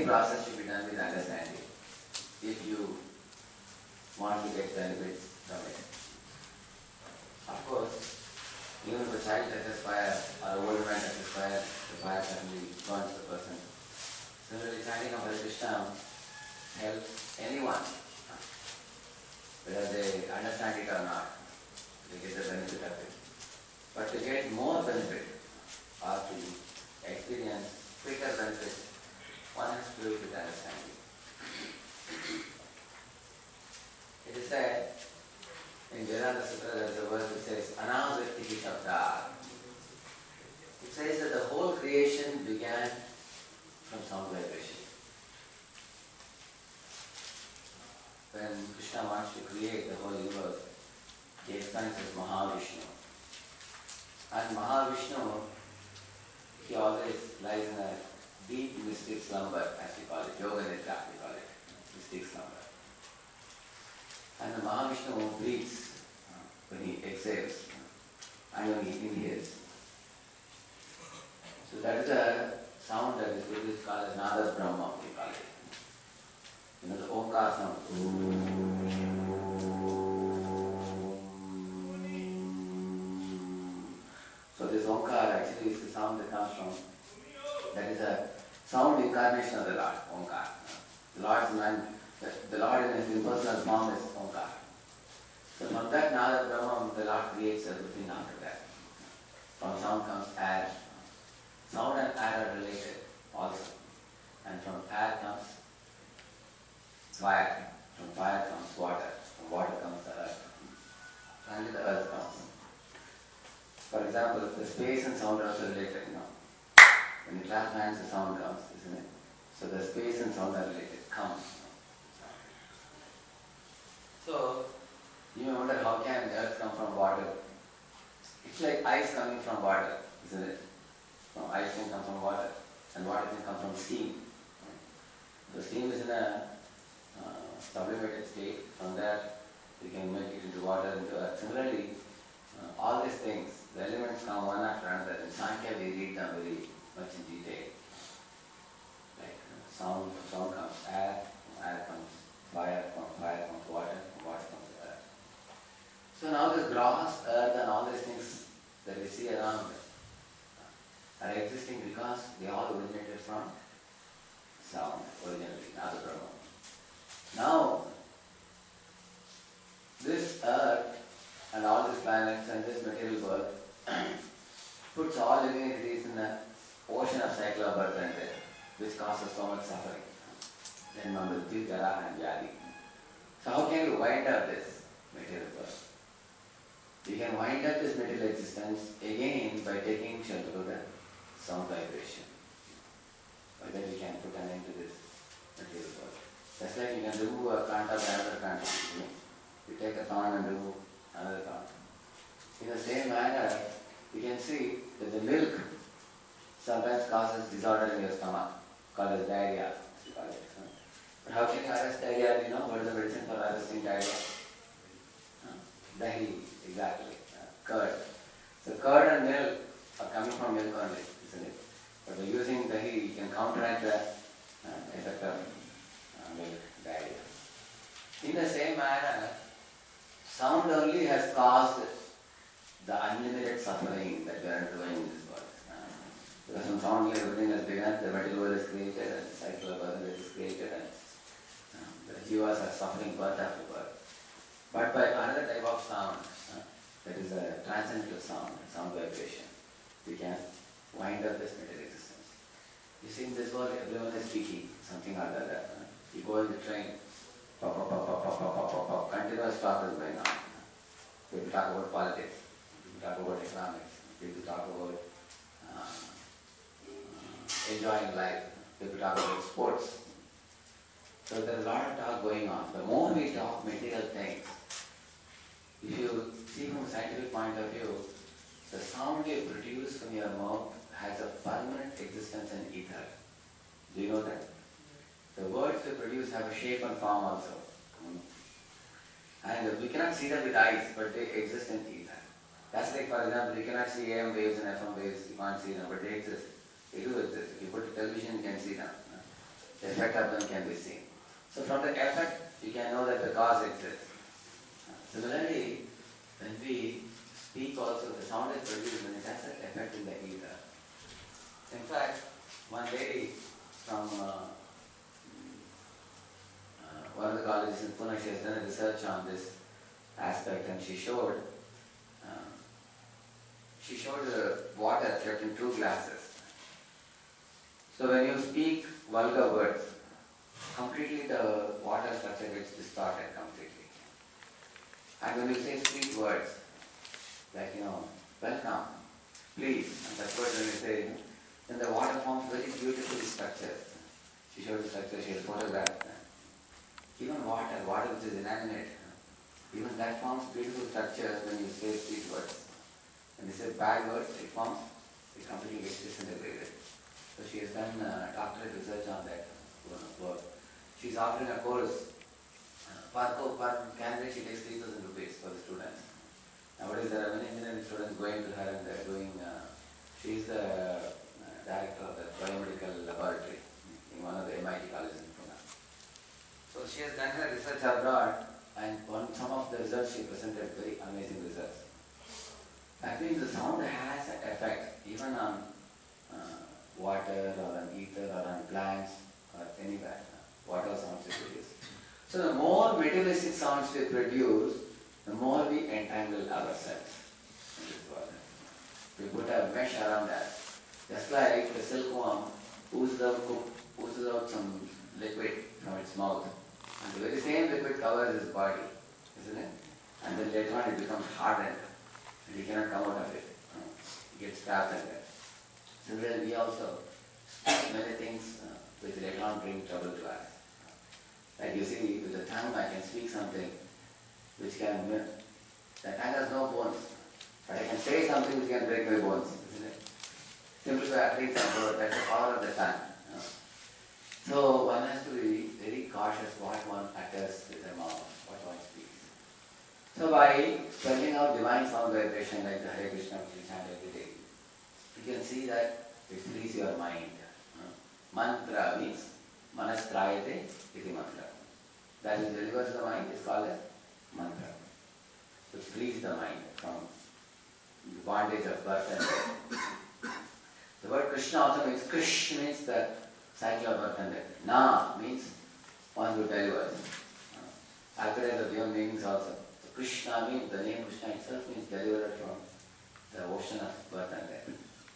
process should be done with understanding if you want to get benefits from it. Of course, even if a child touches fire or a old man touches fire, the fire suddenly burns the person. Similarly, chanting of Hare Krishna helps anyone, whether they understand it or not, they get the benefit of it. But to get more benefit or to experience quicker benefits, one has to do it with understanding. It is said in Vedanta Sutra, there is a verse which says, Anavritti Shabda. It says that the whole creation began from sound vibration. When Krishna wants to create the whole universe, he explains as Mahavishnu. And Mahavishnu, he always lies in a deep mystic slumber, as we call it, Yoga Nidra, we call it, mystic slumber. And the Mahavishnu breathes when he exhales and when he inhales. So that is a sound that is produced called as Nada Brahma, we call it. You know, the Omkar sound. So this Omkar actually is the sound that comes from, that is a sound incarnation of the Lord, Omkar. The Lord in his impersonal form is Omkar. So from that Nada Brahma, the Lord creates everything after that. From sound comes air. Sound and air are related also. And from air comes fire. From fire comes water. From water comes the earth. Finally the earth comes. For example, the space and sound are also related, you know. When you clap hands, the sound comes, isn't it? So the space and sound are related. Comes. So you may wonder how can earth come from water? It's like ice coming from water, isn't it? No, ice can come from water, and water can come from steam. The steam is in a sublimated state. From there, we can make it into water, into earth. Similarly, all these things, the elements come one after another. In Sankhya, we read them very much in detail. Like sound, from sound comes air, from air comes fire, from fire comes water, from water comes earth. So now this grass, earth, and all these things that we see around are existing because they all originated from sound originally, Nada Brahma. Now, this earth and all these planets and this material world puts all living entities in the ocean of cycle of birth and death, which causes so much suffering. Then Mrityu, Jara and Vyadi. So how can you wind up this material world? You can wind up this material existence again by taking shelter of the sound vibration. By that you can put an end to this material world. Just like you can remove a plant of another plant. You take a thorn and remove another thorn. In the same manner, you can see that the milk sometimes causes disorder in your stomach, called as diarrhea. But how can you arrest diarrhea? You know what is the medicine for arresting diarrhea? Dahi, exactly. Curd. So curd and milk are coming from milk only, isn't it? But by using dahi, you can counteract the effect of milk diarrhea. In the same manner, sound only has caused the unlimited suffering that we are undergoing in this world. Because from sound only everything has begun, the material world is created, and the cycle of birth is created, and the jivas are suffering birth after birth. But by another type of sound, that is a transcendental sound, sound vibration, we can wind up this material existence. You see, in this world, everyone is speaking something or the other. You go in the train, pop, pop, pop, pop, pop, pop, pop, pop, pop, continuous talk is going on. People talk about politics, people talk about economics, people talk about enjoying life, people talk about sports. So there's a lot of talk going on. The more we talk material things, if you see from a scientific point of view, the sound you produce from your mouth has a permanent existence in ether. Do you know that? The words we produce have a shape and form also. And we cannot see them with eyes, but they exist in ether. That's like, for example, you cannot see AM waves and FM waves, you can't see them, but they exist. They do exist. If you put a television, you can see them. the effect of them can be seen. So from the effect, you can know that the cause exists. Similarly, when we speak also, the sound is produced and it has an effect in the ether. In fact, one lady from one of the colleges in Pune, she has done a research on this aspect, and uh, she showed the water kept in two glasses. So when you speak vulgar words, completely the water structure gets distorted completely. And when you say sweet words, like welcome, please, and that word when you say, then the water forms very beautifully structured. She showed the structure, she has photographed that. Even water which is inanimate, even that forms beautiful structures when you say sweet words. When you say bad words, it completely gets disintegrated. So she has done doctorate research on that work. She's offering a course. Per candidate she takes 3,000 rupees for the students. Nowadays there are many engineering students going to her and they're doing, she's the director of the biomedical laboratory in one of the MIT colleges in Pune. So she has done her research abroad, and some of the results she presented, very amazing results. That means the sound has an effect even on water or on ether or on plants or anywhere. Whatever sounds we produce. So the more materialistic sounds we produce, the more we entangle ourselves in this world. We put a mesh around us. Just like the silkworm oozes out some liquid from its mouth. And the very same liquid covers his body, isn't it? And then later on it becomes hardened and he cannot come out of it. He gets trapped in there. Similarly, we also speak many things which later on bring trouble to us. Like you see, with the tongue I can speak something which can, the tongue has no bones, but I can say something which can break my bones, isn't it? Simply by uttering some word, that's the power of the tongue. So one has to be very cautious what one utters with the mouth, what one speaks. So by spelling out divine sound vibration like the Hare Krishna which we chant every day, you can see that it frees your mind. Mantra means manastrayate iti mantra. That is delivers the mind is called as mantra. So it frees the mind from the bondage of birth and death. The word Krishna also means Krish means the cycle of birth and death. Na means one who delivers. Alkarais have given meanings also. So Krishna means, the name Krishna itself means deliverer from the ocean of birth and death.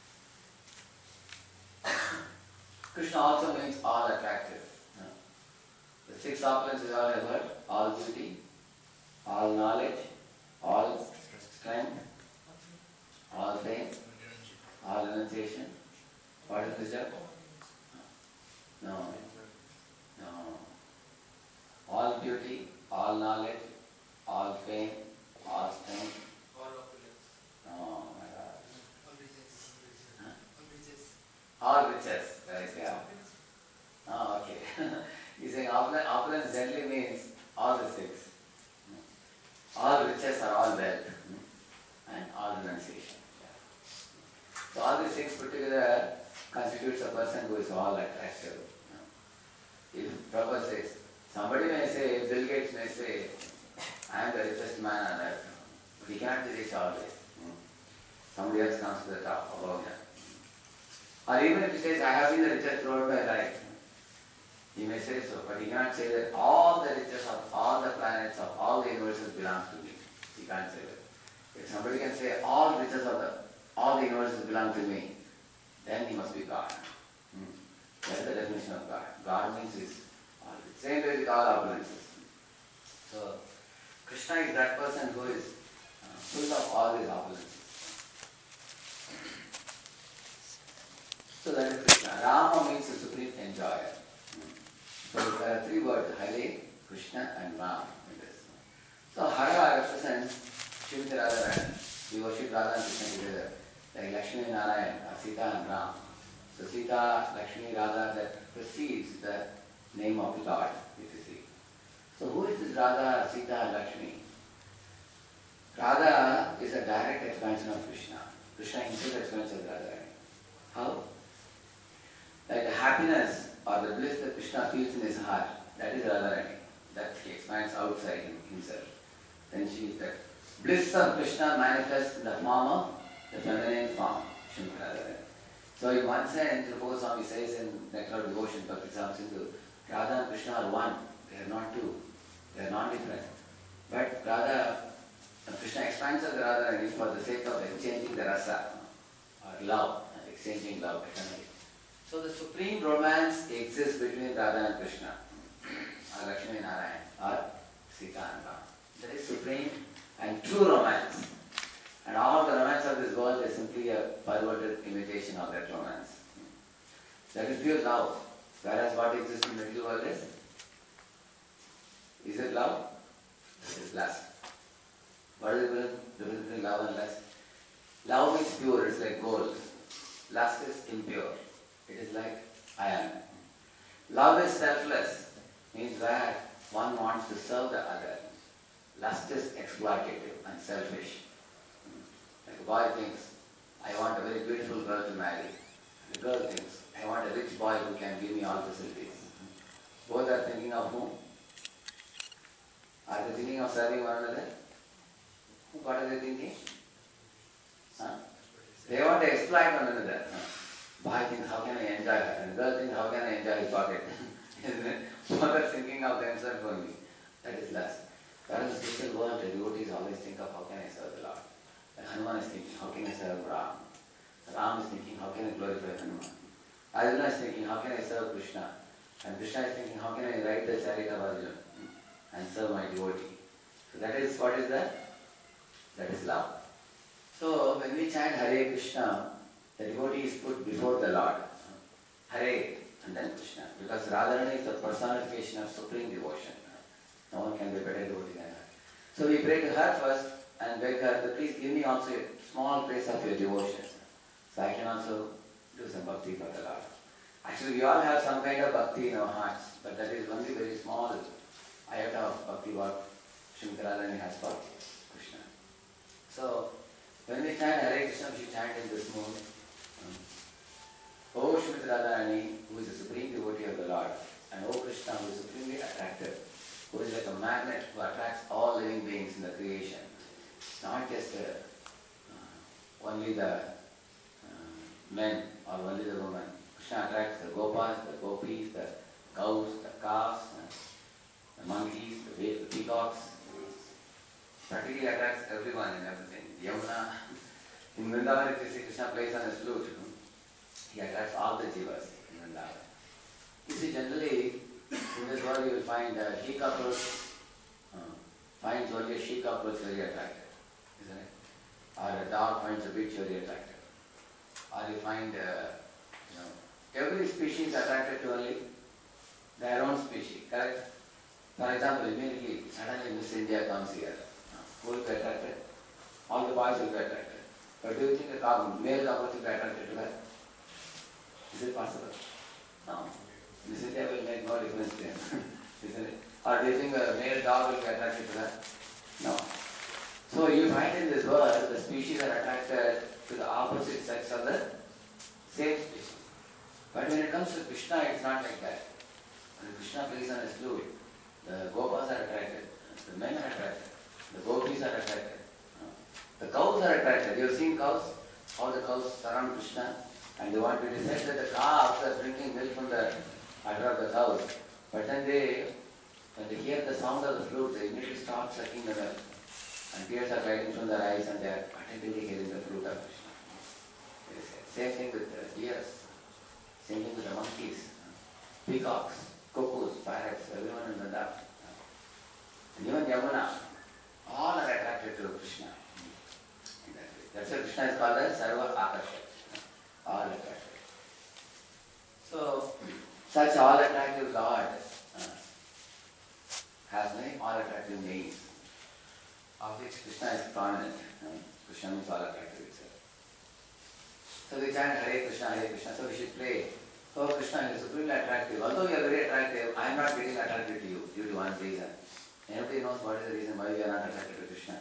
Krishna also means all attractive. The six opulences all have heard: all beauty, all knowledge, all strength, all fame, all renunciation. What is this job? No. No. All beauty, all knowledge, all fame, all strength. All opulence. Oh my God. All riches. Huh? All riches. All riches. Right, yeah. Oh, okay. He's saying opulence generally means all the six. All riches are all wealth. And all renunciation. Yeah. So all these six put together constitutes a person who is all attractive. If Prabhupada says, somebody may say, Bill Gates may say, I am the richest man on earth, but he cannot be rich always. Somebody else comes to the top above him. Or even if he says, I have been the richest throughout my life, he may say so, but he cannot say that all the riches of all the planets of all the universes belongs to me. He can't say that. If somebody can say all riches of all the universes belong to me, then he must be God. That's the definition of God. God means is all. Same way with all opulences. So Krishna is that person who is full of all these opulences. So that is Krishna. Rama means the supreme enjoyer. So there are three words: Hare, Krishna, and Ram in this. So Hara represents Shrimati Radharani. We worship Radha and Krishna together, like Lakshmi and Narayan, Sita and Ram. So Sita, Lakshmi, Radha, that precedes the name of Lord, if you see. So who is this Radha, Sita, and Lakshmi? Radha is a direct expansion of Krishna. Krishna himself expands as Radharani. How? Like the happiness or the bliss that Krishna feels in his heart, that is Radharani. That he expands outside himself. Then that bliss of Krishna manifests in the form of the feminine form, Srimati Radharani. So in one sense, Rupa Goswami says in Nectar of Devotion, Bhakti-Samsara Sindhu, Radha and Krishna are one. They are not two. They are non-different. But Krishna expands of the Radharani for the sake of exchanging the rasa, or love, exchanging love eternally. So the supreme romance exists between Radha and Krishna, or Lakshmi and Narayan, or Sita and Ram. That is supreme and true romance. And all the romance of this world is simply a perverted imitation of that romance. That is pure love. Whereas what exists in the material world is it love? It is lust. What is the difference between love and lust? Love is pure, it's like gold. Lust is impure. It is like iron. Love is selfless, means where one wants to serve the other. Lust is exploitative and selfish. Like a boy thinks, I want a very beautiful girl to marry. The girl thinks, I want a rich boy who can give me all facilities. Both are thinking of whom? Are they thinking of serving one another? What are they thinking? Huh? They want to exploit one another. Boy thinks, how can I enjoy her? And the girl thinks, how can I enjoy his pocket? Isn't it? Both are thinking of themselves only. That is lust. Whereas in the spiritual world, the devotees always think of how can I serve the Lord. And Hanuman is thinking, how can I serve Ram? Ram is thinking, how can I glorify Hanuman? Arjuna is thinking, how can I serve Krishna? And Krishna is thinking, how can I ride the chariot of Arjuna and serve my devotee? So that is, what is that? That is love. So when we chant Hare Krishna, the devotee is put before the Lord. Hare and then Krishna. Because Radharani is the personification of supreme devotion. No one can be a better devotee than her. So we pray to her first and beg her to please give me also a small trace of your devotion. So I can also do some bhakti for the Lord. Actually, we all have some kind of bhakti in our hearts, but that is only very small iota of bhakti what Srimati Radharani has for Krishna. So when we chant Hare Krishna, we should chant in this mood. O Srimati Radharani, who is the supreme devotee of the Lord, and O Krishna, who is supremely attractive, who is like a magnet who attracts all living beings in the creation. Not just only the men or only the women. Krishna attracts the gopas, the gopis, the cows, the calves, the monkeys, the peacocks. Practically attracts everyone and everything. Yamuna, in Vrindavan, if you see Krishna plays on his flute, he attracts all the jivas in Vrindavan. You see, generally, in this world you will find she couples, finds only a she couple very attractive, isn't it? Or a dog finds a bitch very attractive. Or you find, every species attracted to only their own species, correct? For example, immediately, suddenly Miss India comes here. Who will be attracted? All the boys will be attracted. But do you think a male couple will be attracted to her? Is it possible? No. Miss India will make no difference to him, isn't it? Or do you think a male dog will be attracted to her? No. So you find in this world, the species are attracted to the opposite sex of the same species. But when it comes to Krishna, it's not like that. When Krishna plays on his flute, the gopas are attracted, the men are attracted, the gopis are attracted, the cows are attracted. You have seen cows? How the cows surround Krishna, and they want to decide that the calves are drinking milk from the udder of the cows. But then when they hear the sound of the flute, they immediately start sucking the milk. And tears are gliding from their eyes and they are attentively hearing the flute of Krishna. Same thing with the deers, same thing with the monkeys, peacocks, cuckoos, parrots, everyone in the dark. And even Yamuna, all are attracted to Krishna. That's why Krishna is called as Sarva Akasha. All attracted. So, such all attractive Lord has many all attractive names, of which Krishna is prominent. Krishna means all attractive itself. So we chant Hare Krishna, Hare Krishna. So we should pray, oh Krishna, you are supremely attractive. Although you are very attractive, I am not getting attracted to you due to one reason. Anybody knows what is the reason why we are not attracted to Krishna?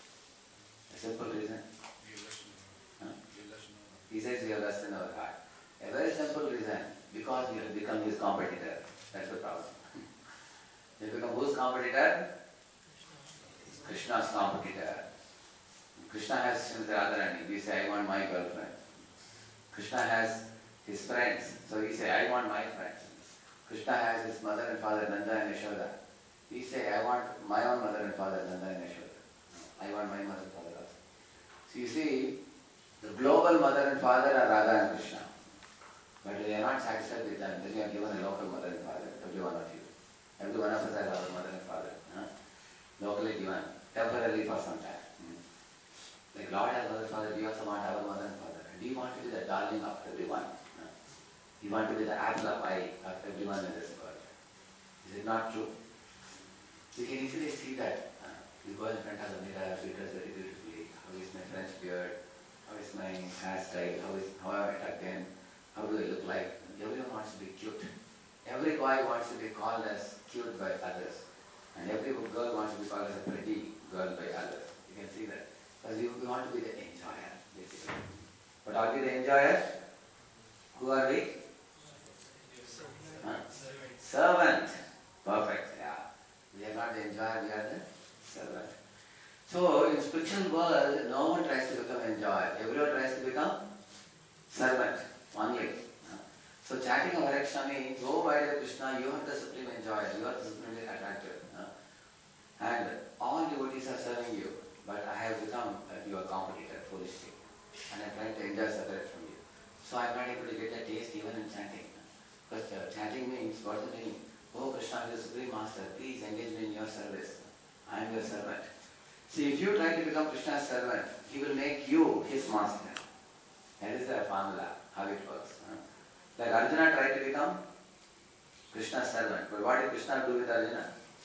A simple reason. Huh? He says we have lust in our heart. A very simple reason. Because you have become his competitor. That's the problem. You become whose competitor? Krishna's competitor. Krishna has Srimati Radharani. We say, I want my girlfriend. Krishna has his friends. So we say, I want my friends. Krishna has his mother and father, Nanda and Yashoda. We say, I want my own mother and father, Nanda and Yashoda. I want my mother and father also. So you see, the global mother and father are Radha and Krishna. But we are not satisfied with them. Then you are given a local mother and father, every one of you. Every one of us has our mother and father. Locally given, temporarily for some time. Like Lord has mother and father, we also want our mother and father. And we want to be the darling of everyone. We want to be the apple of eye of everyone in this world. Is it not true? You can easily see that. You go in front of the mirror, you dress very beautifully. How is my French beard? How is my hairstyle? How am I tucked in? How do I look like? Everyone wants to be cute. Every boy wants to be called as cute by others. And every girl wants to be called as a pretty girl by others. You can see that. Because we want to be the enjoyer, basically. But are we the enjoyers? Who are we? Huh? Servant. Perfect, yeah. We are not the enjoyer, we are the servant. So, in spiritual world, no one tries to become enjoyer. Everyone tries to become servant, only. So, chanting of Hare Krishna means, oh my dear Krishna, you are the supreme enjoyer, you are the supremely attractive. And all devotees are serving you, but I have become your competitor, foolishly. And I am trying to enjoy separate from you. So I am not able to get a taste even in chanting. Because chanting means, what's the meaning? Oh Krishna is the Supreme Master, please engage me in your service. I am your servant. See, if you try to become Krishna's servant, he will make you his master. That is the formula, how it works. Like Arjuna tried to become Krishna's servant. But what did Krishna do with Arjuna?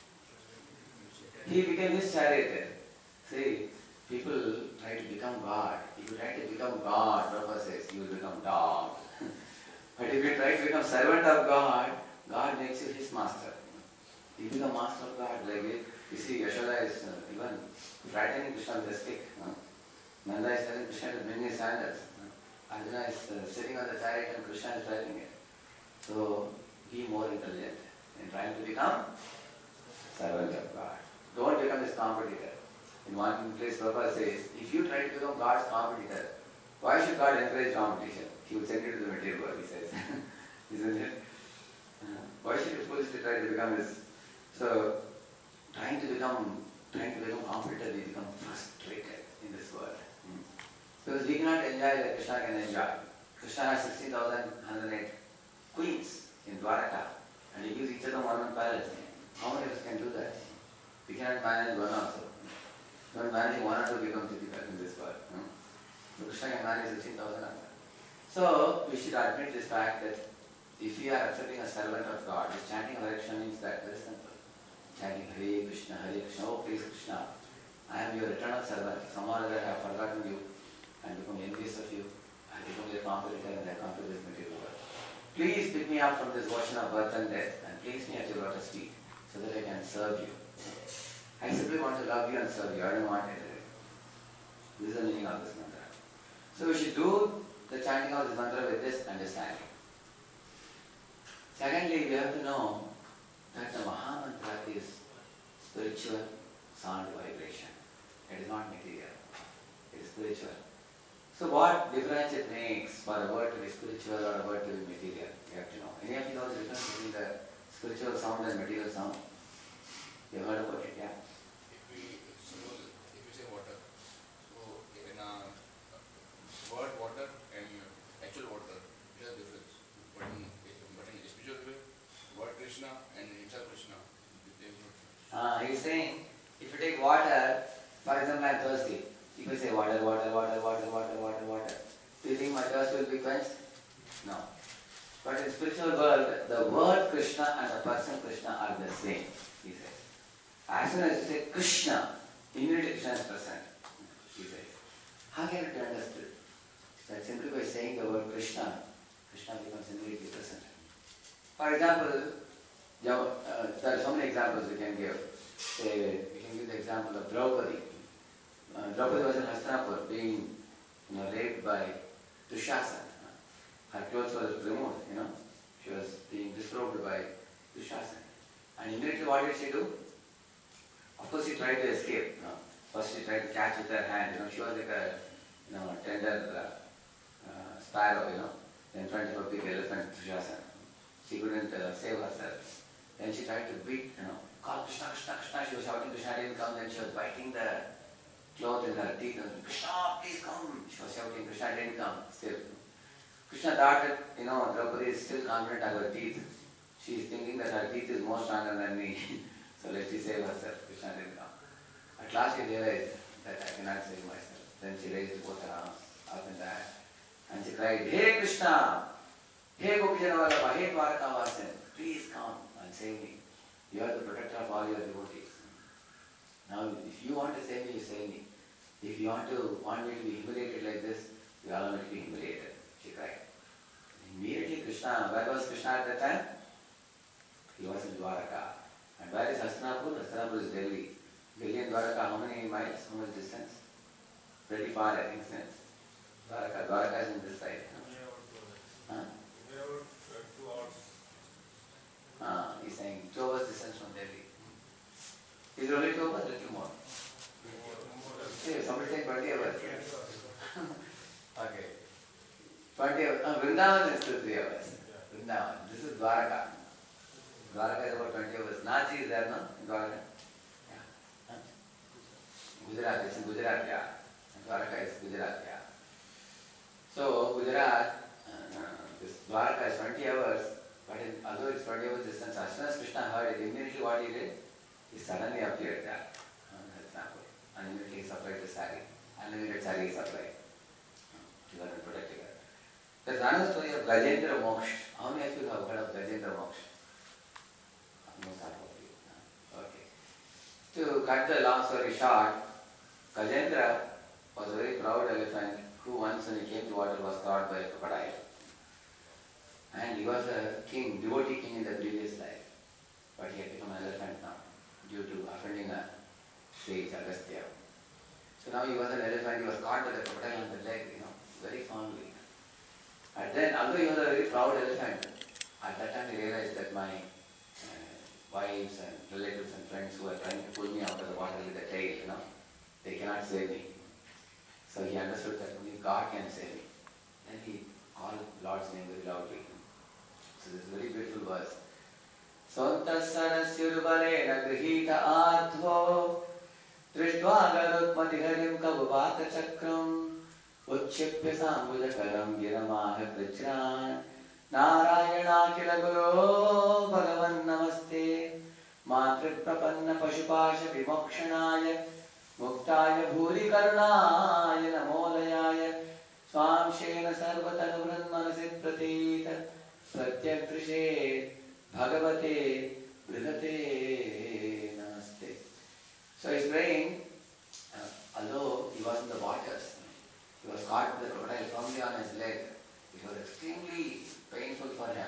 He became his charioteer. See, people try to become God. If you try to become God, Prabhupada says, you will become dog. But if you try to become servant of God, God makes you his master. You become master of God. Like you see, Yashoda is even frightening Krishna with a stick. Nanda is telling Krishna to bring his sandals. Arjuna is sitting on the chariot and Krishna is driving it. So, be more intelligent in trying to become servant of God. Don't become his competitor. In one place, Prabhupada says, if you try to become God's competitor, why should God encourage competition? He would send you to the material world, he says. Isn't it? Why should you foolishly try to become his? So, trying to become competitor, we become frustrated in this world. Because we cannot enjoy like Krishna can enjoy. Krishna has 16,108 queens in Dwaraka, and he gives each of them one palace. How many of us can do that? We cannot manage one also. Not managing one or two becomes difficult in this world. So Krishna can manage 16,000 of them. So we should admit this fact that if we are accepting a servant of God, this chanting of Hare Krishna means that very simple. Chanting Hare Krishna, oh please Krishna, I am your eternal servant. Somehow or other I have forgotten you and become envious of you. I become your competitor and I come to this material world. Please pick me up from this ocean of birth and death and place me at your lotus feet so that I can serve you. I simply want to love you and serve you. I don't want anything. This is the meaning of this mantra. So we should do the chanting of this mantra with this understanding. Secondly, we have to know that the Mahamantra is spiritual sound vibration. It is not material. It is spiritual. So what difference it makes for a word to be spiritual or a word to be material? You have to know. Any of you know the difference between the spiritual sound and material sound? You have heard about it, yeah? If we say water, so in a word water and actual water, it has a difference. But in spiritual way, word Krishna and himself Krishna, there is no difference. He's saying, if you take water, for example, I am thirsty. People say water, water, water, water, water, water, water. Do you think my thirst will be quenched? No. But in spiritual world, the word Krishna and the person Krishna are the same, he says. As soon as you say Krishna, immediately Krishna is present, he says. How can it be understood? That simply by saying the word Krishna, Krishna becomes immediately present. For example, there are so many examples we can give. We can give the example of Draupadi. Draupadi was in Hastinapur being raped by Dushasana. her clothes were removed, She was being disrobed by Dushasana. And immediately what did she do? Of course she tried to escape, First she tried to catch with her hand, She was like a, tender sparrow, in front of a big elephant, Dushasana. She couldn't save herself. Then she tried to beat, call Krishna, Krishna, Krishna. She was shouting, Krishna didn't come. Then she was biting the cloth in her teeth. And Krishna, please come. She was shouting, Krishna didn't come. Still. Krishna thought that, Draupadi is still confident of her teeth. She is thinking that her teeth is more stronger than me. So let she save herself. Krishna didn't come. At last she realized that I cannot save myself. Then she raised both her arms up and down. And she cried, Hey Krishna! Hey Gopijana Vallabha! Hey Dwarkavasan! Please come and save me. You are the protector of all your devotees. Now, if you want to save me, you save me. If you want me to be humiliated like this, you allow me to be humiliated. She cried. Immediately Krishna, where was Krishna at that time? He was in Dwaraka. And where is Hastinapur? Hastinapur is Delhi. Delhi and Dwaraka, how many miles? How much distance? Pretty far, I think, since. Dwaraka is in this side. Huh? About 2 hours. He's saying 2 hours distance from Delhi. Is it only 2 hours? Little more. See, somebody saying 20 hours. Okay. 20 hours. Vrindavan is still 3 hours. Vrindavan. This is Dwaraka. Dwaraka is about 20 hours. Nachi is there, no? In Dwaraka? Yeah. Huh? Gujarat, it's in Gujarat, yeah. Dwaraka is Gujarat, yeah. So, Gujarat, this Dwaraka is 20 hours, but although it's 20 hours distance, as soon as Krishna heard it, immediately what he did? He suddenly appeared there. And immediately he supplied the sari. Unlimited sari he supplied. To her and protected her. There's another story of Gajendra Moksha. How many of you have heard of Gajendra Moksha? Most half of you. Okay. To cut the long story short, Gajendra was a very proud elephant who once when he came to water was caught by a crocodile. And he was a king, devotee king in the previous life. But he had become an elephant now due to offending a sage, Agastya. So now he was an elephant, he was caught by the crocodile on the leg, very fondly. And then, although he was a very proud elephant, at that time he realized that my wives and relatives and friends who are trying to pull me out of the water with the tail, they cannot save me. So he understood that only God can save me. Then he called Lord's name very loudly. So this is a very beautiful verse. Sontasarasyrvalena grihita adhvo Drishtva garutmatiharim kavupata Uchchipya sambudakaram giramaha prajran Narayana kila guru bhagavan namaste Mantri prapanna pashupasha vimokshanaya Muktaya bhuri karunaya namolayaya Swam shena sarvatanu manasi pratita Pratyak drishet bhagavate brihate namaste. So he's praying, although he was in the waters, he was caught with the crocodile firmly on his leg. It was extremely painful for him.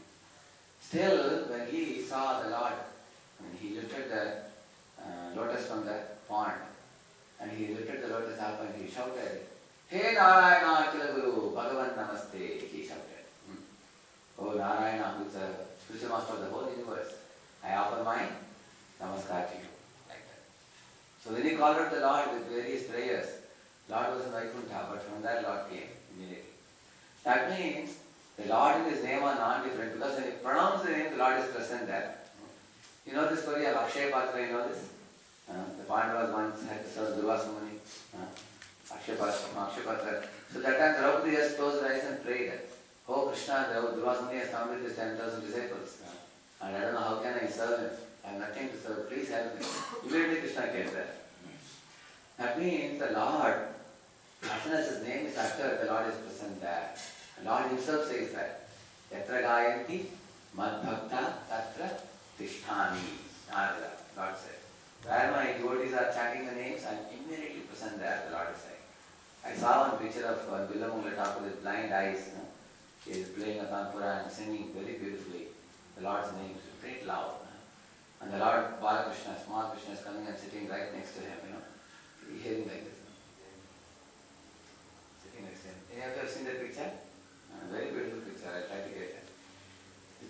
Still, when he saw the Lord, he lifted the lotus from the pond, and he lifted the lotus up and he shouted, Hey Narayana Akila Guru, Bhagavan Namaste, he shouted. Oh Narayana, who is the spiritual master of the whole universe, I offer my namaskar to you. Like that. So when he called out the Lord with various prayers, Lord was in Vaikuntha, but from there Lord came immediately. That means the Lord and his name are non-different because when you pronounce the name, the Lord is present there. You know the story of Akshay Patra, you know this? The Pandavas once had to serve Durvasa Muni. Akshay Patra. So that time Draupadi has closed her eyes and prayed. Oh Krishna, Durvasa Muni has come with his 10,000 disciples. And I don't know how can I serve him. I have nothing to serve. Please help me. Immediately Krishna came there. That means the Lord, as soon as his name is uttered, the Lord is present there. The Lord himself says that. Yatra gayanti madbhakta tatra tishtami. Narada, Lord said. Where my devotees are chanting the names, I am immediately present there, the Lord is saying. I saw one picture of Bilamangala Thakur with blind eyes. He is playing a tanpura and singing very beautifully the Lord's name with great love. And the Lord Balakrishna, small Krishna, is coming and sitting right next to him, hearing like this. Sitting next to him. Any of you have seen that picture? Very beautiful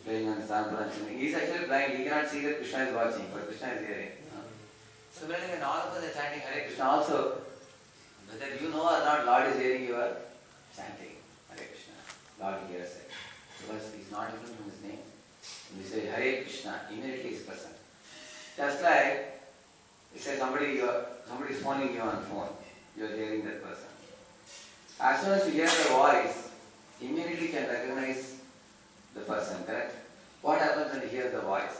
playing on Sanpuran. He is actually blind, he cannot see that Krishna is watching, but Krishna is hearing. Similarly, when all of us are chanting Hare Krishna also, whether you know or not, Lord is hearing your chanting Hare Krishna. Lord hears it. Because he is not different from his name. When you say Hare Krishna, immediately he is present. Just like, you say somebody is phoning you on phone, you are hearing that person. As soon as you hear the voice, immediately you can recognize the person, correct? What happens when you hear the voice?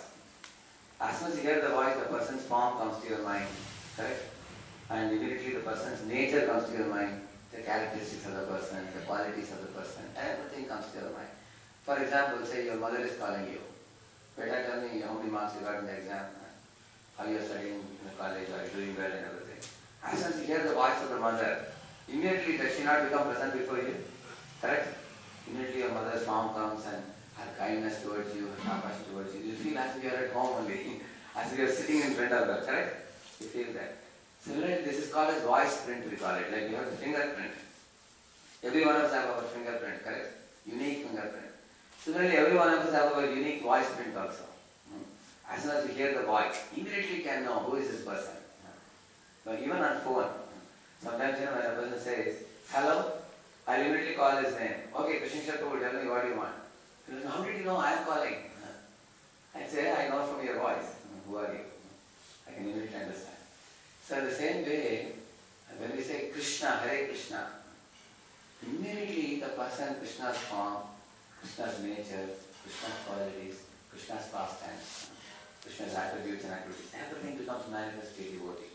As soon as you hear the voice, the person's form comes to your mind, correct? And immediately the person's nature comes to your mind, the characteristics of the person, the qualities of the person, everything comes to your mind. For example, say your mother is calling you. Beta, tell me how many marks you got in the exam, how you are studying in the college, are you doing well and everything. As soon as you hear the voice of the mother, immediately does she not become present before you? Correct? Immediately your mother's form comes and her kindness towards you, her compassion towards you. You feel as if you are at home only, as if you are sitting in front of her, correct? You feel that. Similarly, this is called as voice print, we call it. Like you have the fingerprint. Every one of us have our fingerprint, correct? Unique fingerprint. Similarly, every one of us have our unique voice print also. As soon as you hear the voice, immediately you can know who is this person. But even on phone, sometimes when a person says, hello, I'll immediately call his name. Okay, Krishna Prabhu, tell me what do you want? He says, how did you know I am calling? I say, I know from your voice. Who are you? I can immediately understand. So in the same way, when we say Krishna, Hare Krishna, immediately the person, Krishna's form, Krishna's nature, Krishna's qualities, Krishna's pastimes, Krishna's attributes and activities, everything becomes manifest to devotee.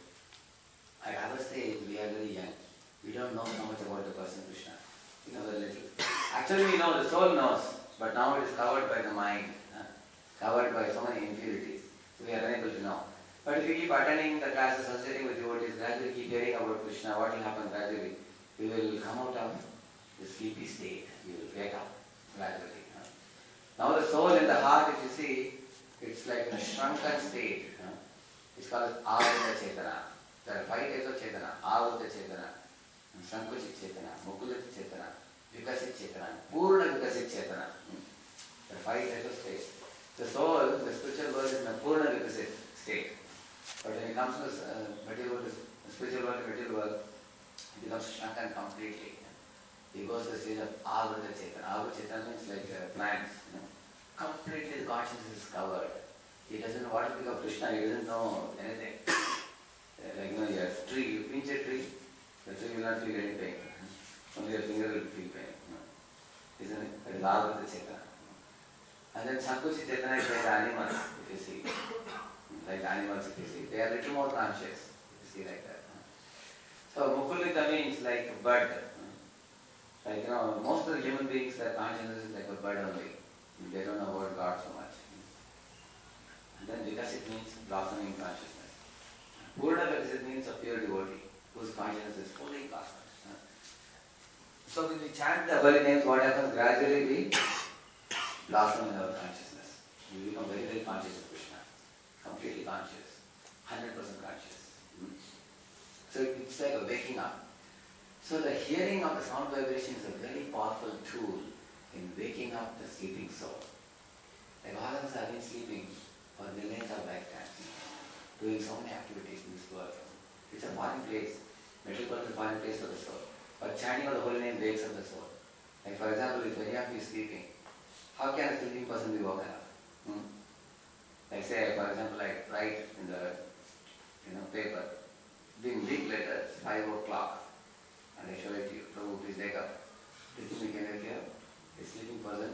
At our stage, we are very young. We don't know so much about the person Krishna. We know very little. Actually, we know, the soul knows, but now it is covered by the mind, covered by so many impurities. So we are unable to know. But if you keep attending the classes, associating with devotees, gradually keep hearing about Krishna, what will happen gradually? You will come out of the sleepy state. You will wake up gradually. Now the soul in the heart, if you see, it's like in a shrunken state. It's called Avruta Chetana. There are 5 types of Chetana. Avruta Chetana, Sankuchit Chetana, Mukulit Chetana, Vikasit Chetana, Purna Vikasit Chetana. There are 5 types of states. The soul, the spiritual world is in a Purna Vikasit state. But when it comes to material world, the spiritual world, the material world, it becomes shrunken completely. He goes to the stage of Avruta Chetana. Avruta Chetana means like plants. Completely the consciousness is covered. He doesn't know what to think of Krishna, he doesn't know anything. Like you have a tree, you pinch a tree, the tree will not feel any pain. Only your finger will feel pain. Isn't it? That is Avruta Chetana. And then Sankuchi Chetana is like animals, if you see. Like animals, if you see. They are a little more conscious, if you see like that. So Mukulita means like a bird. Like most of the human beings, their consciousness is like a bird only. They don't know about God so much. And then Vikasit means blossoming consciousness. Purna Vikasit means a pure devotee, whose consciousness is fully cosmic. So when we chant the holy names, what happens? Gradually we blossom in our consciousness. We become very, very conscious of Krishna. Completely conscious. 100% conscious. So it's like a waking up. So the hearing of the sound vibration is a very powerful tool in waking up the sleeping soul. Like all of us have been sleeping for millions of lifetimes, doing so many activities in this world. It's a foreign place. Material world is a foreign place for the soul. But chanting of the holy name wakes up the soul. Like for example, if any of you is sleeping, how can a sleeping person be woken up? Like say, for example, I write in the paper, in big letters, 5 o'clock, and I show it to you. Prabhu, please wake up. Do you think we can wake you up? A sleeping person,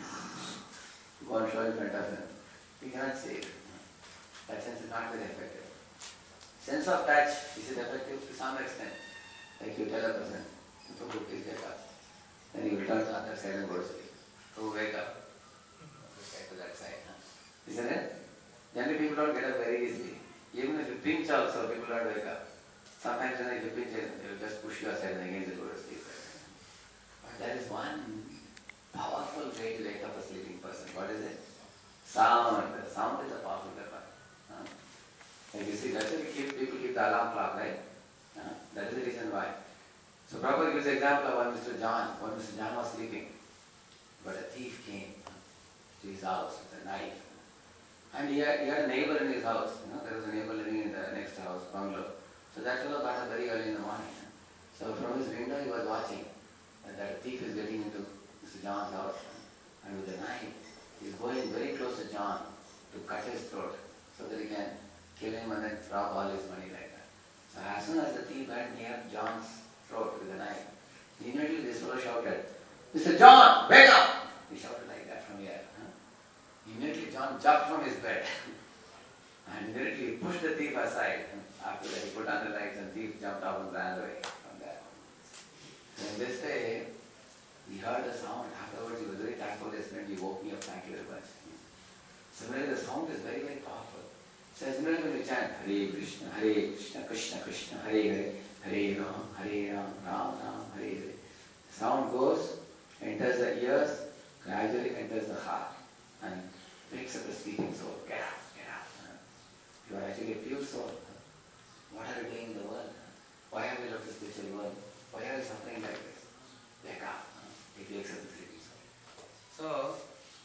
go and show in front of him. We cannot say it. That sense is not very effective. Sense of touch, is it effective to some extent? Like you tell a person, Prabhu, please wake up. Then he will turn to the other side and go to sleep. Prabhu, wake up. This guy to that side. Isn't it? Generally people don't get up very easily. Even if you pinch also, people don't wake up. Sometimes when you pinch it, they will just push you aside and again they go to sleep. But there is one powerful way to wake up a sleeping person. What is it? Sound. Sound is a powerful weapon. Like you see, that's why people keep the alarm clock, right? That is the reason why. So Prabhupada gives the example of one Mr. John. One Mr. John was sleeping, but a thief came. to his house with a knife. And he had a neighbor in his house. There was a neighbor living in the next house, bungalow. So that fellow got up very early in the morning. So from his window he was watching that a thief is getting into Mr. John's house. And with a knife, he's going very close to John to cut his throat so that he can kill him and then rob all his money like that. So as soon as the thief went near John's throat with a knife, immediately this fellow shouted, "Mr. John, wake up!" He shouted like that from here. Immediately John jumped from his bed and immediately he pushed the thief aside. After that he put on the lights and the thief jumped off and ran away from there. And this day he heard a sound. Afterwards he was very thankful. His friend, "You woke me up, thank you very much." Similarly the sound is very, very powerful. So similarly when we chant Hare Krishna, Krishna Krishna, Hare Hare, Hare Ram, Ram Ram, Hare Hare. The sound goes, enters the ears, gradually enters the heart and wakes up the sleeping soul. Get up, get up. You are actually a pure soul. What are you doing in the world? Why have you left the spiritual world? Why are you suffering like this? Wake up. It wakes up the sleeping soul. So,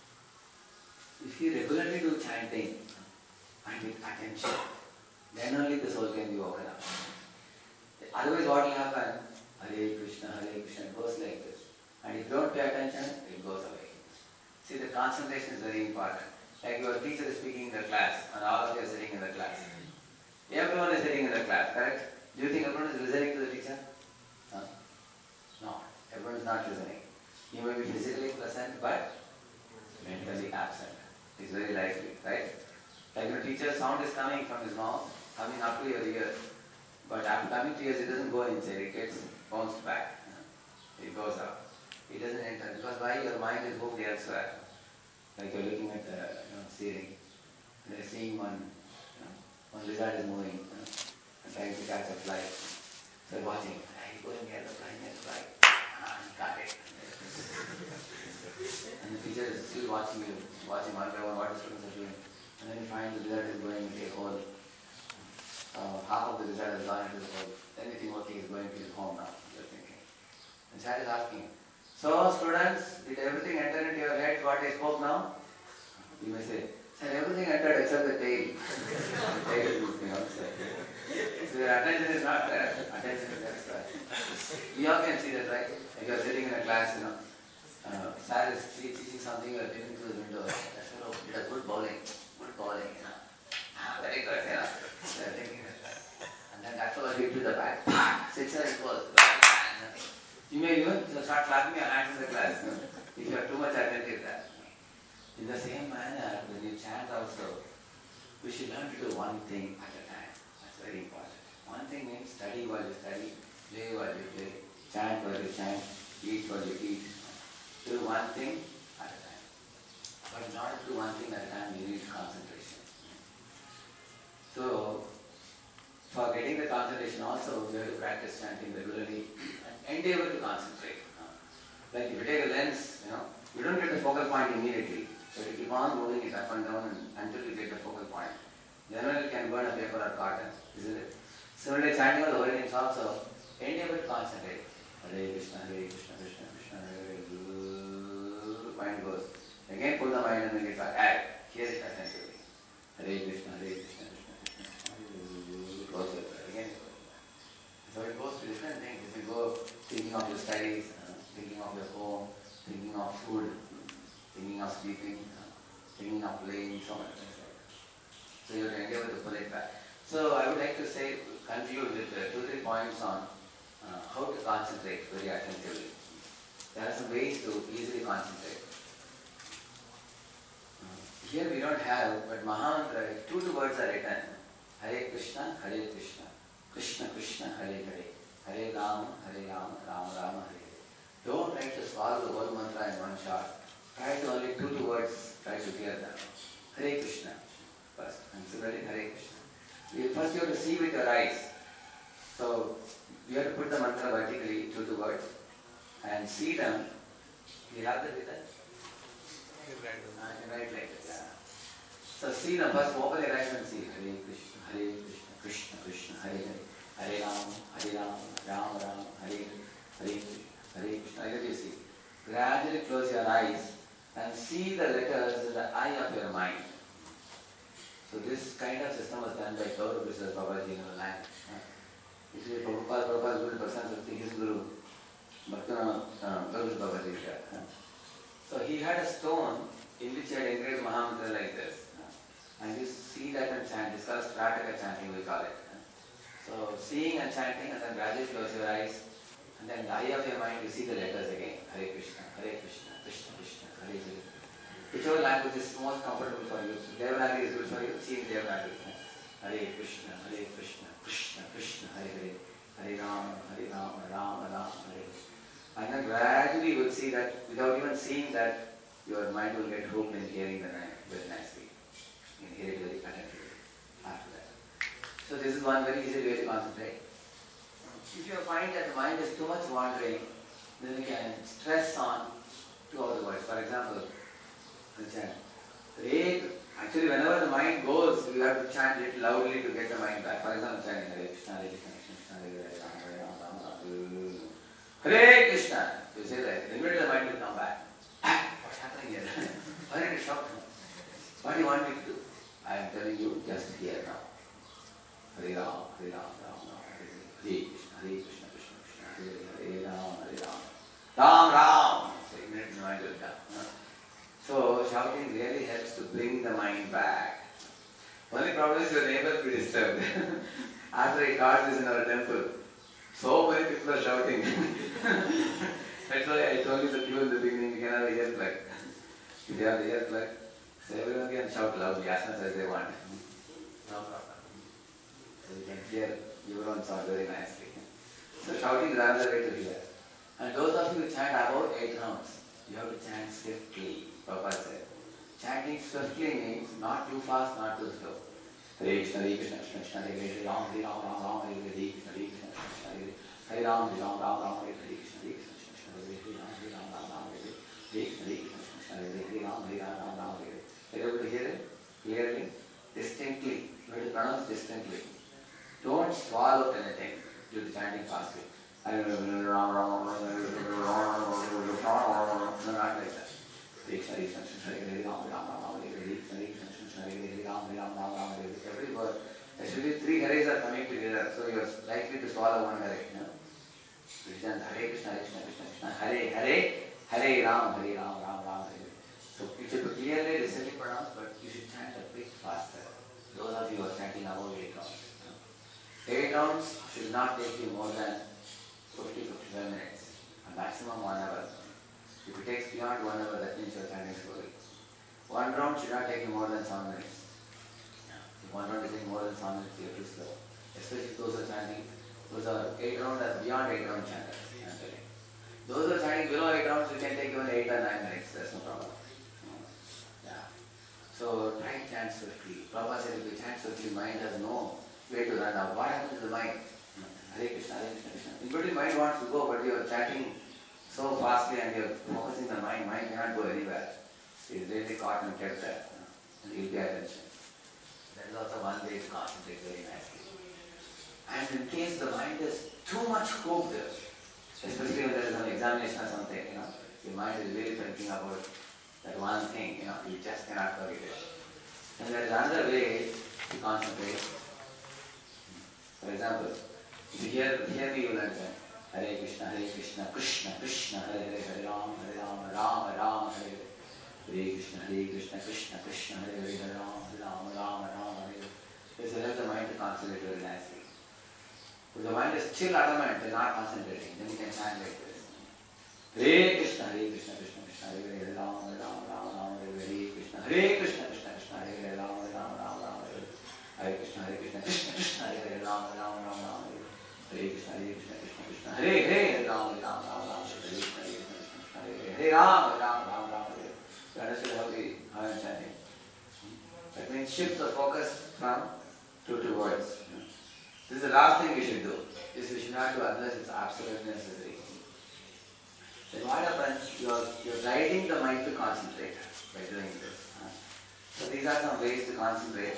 if you regularly do chanting and with attention, then only the soul can be woken up. Otherwise what will happen? Hare Krishna, it goes like this. And if you don't pay attention, it goes away. See, the concentration is very important. Like your teacher is speaking in the class and all of you are sitting in the class. Everyone is sitting in the class, correct? Do you think everyone is listening to the teacher? No, everyone is not listening. You may be physically present but mentally absent. It's very likely, right? Like your teacher's sound is coming from his mouth, coming up to your ears. But after coming to ears, it doesn't go inside, it gets bounced back. It goes out. It doesn't enter. Because why? Your mind is moved elsewhere. Like you're looking at the ceiling. And you're seeing one lizard is moving, and trying to catch a fly. So you're watching. He's going near the fly, near the fly. He got it. And the teacher is still watching you, watching one by one what the students are doing. And then you find the lizard is going into a hole. Half of the lizard has gone into the hole. Then you think, okay, he's going to his home now. You're thinking. And child is asking, "So students, did everything enter into your head what I spoke now?" You may say, "Sir, everything entered except the tail." The tail is moving outside. So your attention is not there. Attention is elsewhere. We all can see that, right? If you are sitting in a class, sir is teaching something, you are peeping through the window. That fellow did a good bowling. Good bowling, very good, So you are thinking that. And then that fellow hit with the bat. Sixer it was. You may even start clapping your hands in the class, if you are too much attentive there. In the same manner, when you chant also, we should learn to do one thing at a time. That's very important. One thing means study while you study, play while you play, chant while you chant, eat while you eat. Do one thing at a time. But in order to do one thing at a time, you need concentration. So, for getting the concentration also, we have to practice chanting regularly and endeavor to concentrate. Like if you take a lens, you don't get the focal point immediately. So you keep on moving it up and down until you get the focal point. Then only you can burn a paper or cotton, isn't it? Similarly, chanting all the holy names also, endeavor to concentrate. Hare Krishna, Krishna Krishna, Hare Hare. Mind goes. Again pull the mind and then get back. Hear it attentively. Hare Krishna, Krishna Krishna, Hare goes with that. Again it goes with that. So it goes to different things. If you go thinking of your studies, thinking of your home, thinking of food, thinking of sleeping, thinking of playing, so many things like that. So you have to endeavor to pull it back. So I would like to conclude with 2-3 points on how to concentrate very attentively. There are some ways to easily concentrate. Here we don't have, but Mahamantra, 2 words are written. Hare Krishna, Krishna Krishna, Hare Hare, Hare Rama, Rama Rama, Hare Hare. Don't try to swallow the whole mantra in one shot. Try to only 2 words, try to hear them. Hare Krishna first, and similarly Hare Krishna. First you have to see with your eyes. So you have to put the mantra vertically, 2 words, and see them. You have that with us? You can write like this. Yeah. So see them first, open your eyes and see Hare Krishna, Krishna Krishna, Hare Hare, Hare Rama, Rama Rama, Hare Hare, Hare Krishna, Hare Krishna. Like that you see. Gradually close your eyes and see the letters in the eye of your mind. So this kind of system was done by Gaurav Krishna Babaji in the land. This is Prabhupada Guru Prasad Bhakti, his Guru, Bhaktivinoda Gaurav Babaji is there. So he had a stone in which he had engraved Mahamantra like this. And you see that and chant. This is called Strataka chanting, we call it. So seeing and chanting, and then gradually close your eyes, and then in the eye of your mind you see the letters again. Hare Krishna, Krishna Krishna, Hare Hare. Whichever language is most comfortable for you. If Devanagari is good for you, see in Devanagari. Hare Krishna, Krishna Krishna, Hare Hare. Hare Rama, Rama Rama, Hare Hare. And then gradually you will see that without even seeing that, your mind will get hooked in hearing the name very nicely. You can hear it very attentively after that. So this is one very easy way to concentrate. If you find that the mind is too much wandering, then you can stress on two other words. For example, you chant Hare. Actually, whenever the mind goes, you have to chant it loudly to get the mind back. For example, chanting Hare Krishna, Hare Krishna, Krishna Hare Hare, Hare Rama, Rama Rama, Hare Krishna. You say that, immediately the mind will come back. What's happening here? Why did you shout? What do you want me to do? I am telling you, just here now. Hare Rama, Hare Rama, Rama Rama, Hare Krishna, Krishna Krishna, Hare Hare, Hare Rama, Hare Rama. Ram Ram. So immediately the mind will come. So shouting really helps to bring the mind back. Only problem is your neighbor will be disturbed. After I taught this in our temple, so many people are shouting. That's why I told you the people in the beginning, you can have a earplug. If you have the earplug, so everyone can shout loudly as much as they want. No problem. So you can hear your own sound very nicely. So shouting is another way to hear. And those of you who chant about 8 rounds, you have to chant swiftly. Prabhupada said. Chanting swiftly means not too fast, not too slow. Hare Krishna, Krishna Krishna, Hare Hare, Hare Ram, Ram, Hare Hare, Krishna, Krishna Krishna, Hare Hare, Hare Ram, Ram, Hare Hare, Krishna, Krishna Krishna, Hare Hare, Ram, Hare Hare, Krishna, Krishna Krishna, Hare Hare, Ram, Ram, Hare Hare. Are you able to hear it clearly, distinctly? You have to pronounce distinctly. Don't swallow anything due to chanting fastly. No, not like that. Every word, actually 3 Hares are coming together, so you are likely to swallow one Hare. Hare Krishna, Krishna Krishna, Hare Hare, Hare Ram, Ram, Hare. So you should clearly, distinctly pronounce, but you should chant a bit faster. Those of you who are chanting about 8 rounds. 8 rounds should not take you more than 50-55 minutes, a maximum 1 hour. If it takes beyond 1 hour, that means you are chanting slowly. 1 round should not take you more than 7 minutes. If 1 round is taking more than 7 minutes, you are too slow. Especially those who are chanting, those are 8 rounds or beyond 8 round chanters. Those who are chanting below 8 rounds, you can take even 8 or 9 minutes, that's no problem. Yeah. So try to chant swiftly. Prabhupada said if you chant swiftly, mind has no way to run out. What happens to the mind? Hare Krishna, Krishna. In between, mind wants to go, but you are chanting so fastly and you are focusing the mind cannot go anywhere. It is really caught and kept there. And you will pay attention. That is also one way to concentrate very nicely. And in case the mind is too much hooked, especially when there is an examination or something, your mind is really thinking about that one thing, you just cannot forget it. And there is another way to concentrate. For example, if you hear me, you will understand. Hare Krishna, Krishna Krishna, Hare Hare, Hare Ram, Rama Rama, Hare Hare. Hare Krishna, Krishna Krishna, Hare Hare, Hare Ram, Rama Rama, Hare Hare. This will help the mind to concentrate very nicely. If the mind is still adamant and not concentrating, then you can chant like this. Hare Krishna, Krishna Krishna, Hare Hare, Hare Ram, Rama, Hare Hare, Krishna, Krishna Krishna, Hare Hare, Ram, Rama, Hare Hare. Hare Krishna, Krishna Krishna, Hare Hare, Ram, Rama, Hare Hare. Hare Krishna, Krishna, Hare Hare, Ram, Rama, Hare Hare, Krishna, Krishna, Hare Hare, Hare Ram, Rama, Hare Hare. You understand how I am chanting? That means shift the focus from two to words. This is the last thing we should do. This we should not do unless it's absolutely necessary. Then what happens? You are guiding the mind to concentrate by doing this. So these are some ways to concentrate.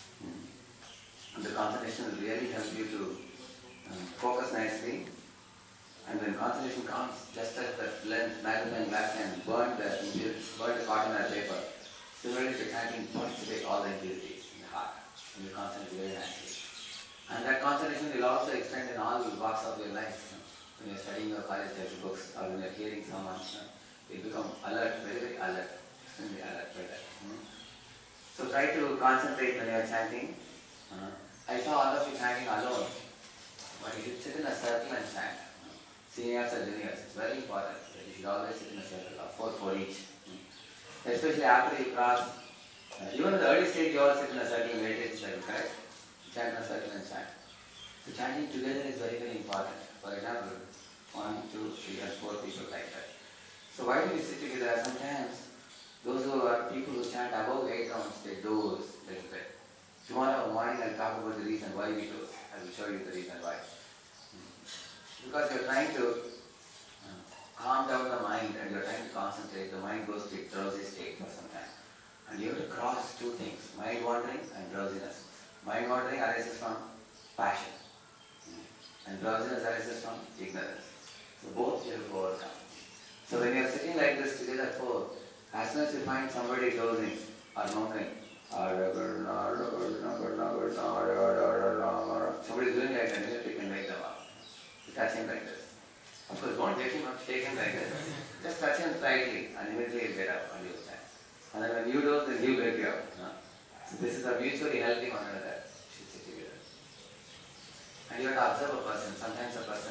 And the concentration will really help you to focus nicely. And when concentration comes, just as that lens, magnifying glass can burn the vapor. Similarly, if you're chanting, participate all the impurities in the heart, and you concentrate very nicely. And that concentration will also extend in all walks of your life. When you're studying your college textbooks or when you're hearing someone, you become alert, very, very alert, extremely alert by that. So try to concentrate when you're chanting. I saw all of you chanting alone, but you should sit in a circle and chant. Seniors or juniors, it's very important that you should always sit in a circle of four each. Especially after you cross, even in the early stage you all sit in a circle and meditate circle, correct? Chant in a circle and chant. So chanting together is very, very important. For example, 1, 2, 3 and 4 people like that. So why do we sit together? Sometimes those who are people who chant above 8 rounds, they doze a little bit. Tomorrow morning I'll talk about the reason why we doze. I will show you the reason why. Because you're trying to calm down the mind and you're trying to concentrate, the mind goes to drowsy state for some time. And you have to cross two things, mind wandering and drowsiness. Mind wandering arises from passion. And drowsiness arises from ignorance. So both you have to overcome. So when you are sitting like this together four, as soon as you find somebody dozing or mumbling, somebody is doing like that, immediately you can wake them up. You touch him like this. Of course, don't take him up, take him like this. Just touch him slightly and immediately he'll get up and you'll stand. And then when you doze, then he'll wake you up. So this is a mutually helping one another. You should sit together. And you have to observe a person. Sometimes a person,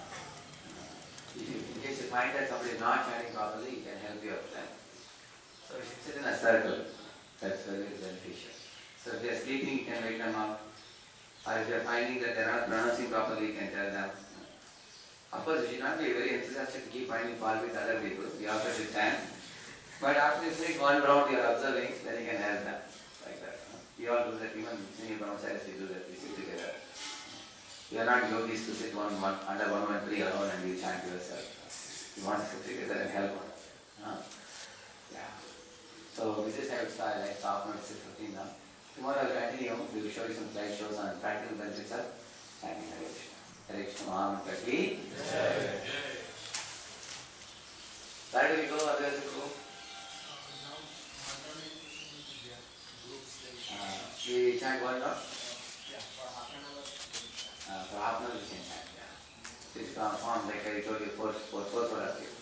in case you find that somebody is not chanting properly, he can help you up then. So you should sit in a circle. That's very beneficial. So if they are sleeping, you can wake them up. Or if you are finding that they are not pronouncing properly, you can tell them. Of course, you should not be very enthusiastic to keep finding fault with other people. You also should stand. But after you finish one round, you are observing, then you can help them. Like that. We all do that. Even senior brahmacharis, we do that. We sit together. We are not yogis to sit under one tree alone and you chant yourself. You want to sit together and help one. Yeah. So with this I would start, like stop now, it's 6:15 now. Tomorrow I'll continue. We will show you some slide shows on practical benefits of chanting Hare Krishna. Hare Krishna Mahamantra ki. Where do we go? Where do we go? Now, mantra meditation will be there. Groups they will We chant one round. yeah, for half an hour they will chant. For half an hour we can chant, yeah. So it's from, like I told you, four of you.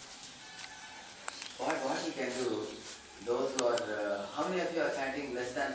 What we can do, those who are, how many of you are chanting less than